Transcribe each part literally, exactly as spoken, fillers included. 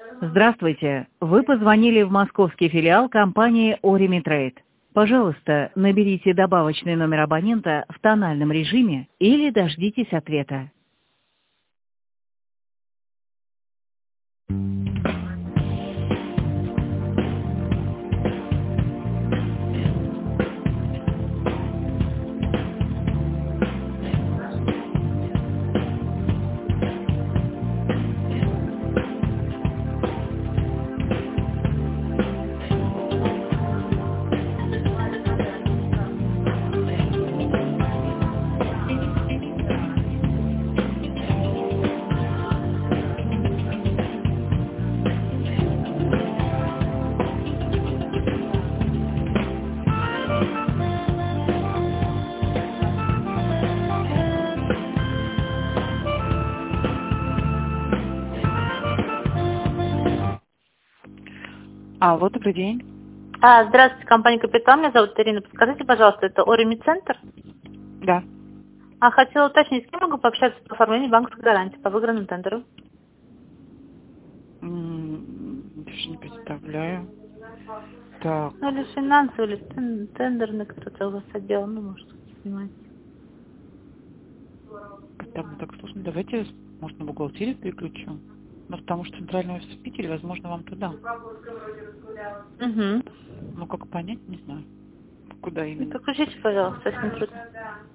Здравствуйте. Вы позвонили в московский филиал компании Ореми-Трейд. Пожалуйста, наберите добавочный номер абонента в тональном режиме или дождитесь ответа. Алло, добрый день. А, здравствуйте, компания «Капитал». Меня зовут Ирина. Подскажите, пожалуйста, это Ореми-центр? Да. А, хотела уточнить, с кем могу пообщаться по оформлению банковской гарантии по выигранному тендеру? М, Даже не представляю. Так, Ну, или финансовый, или тен- тендерный, кто-то у вас отдел, ну, может, снимать. там так сложно. Давайте, может, на бухгалтерию переключу. Ну, потому что центральный офис в Питере, возможно, вам туда. Угу. Ну, как понять, не знаю. Куда Ну, именно. подключите, пожалуйста, если не трудно.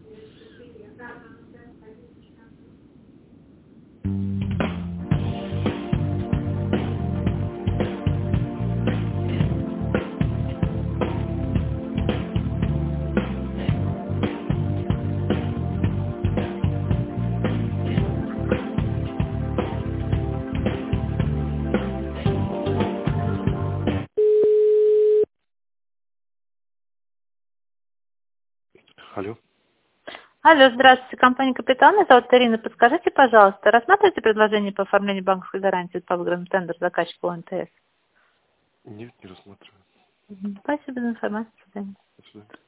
Алло. Алло, здравствуйте, компания «Капитал». Меня зовут Ирина. Подскажите, пожалуйста, рассматриваете предложение по оформлению банковской гарантии по выигранному тендеру заказчику ОНТС? Нет, не рассматриваю. Мгм. Спасибо за информацию. До свидания. До свидания.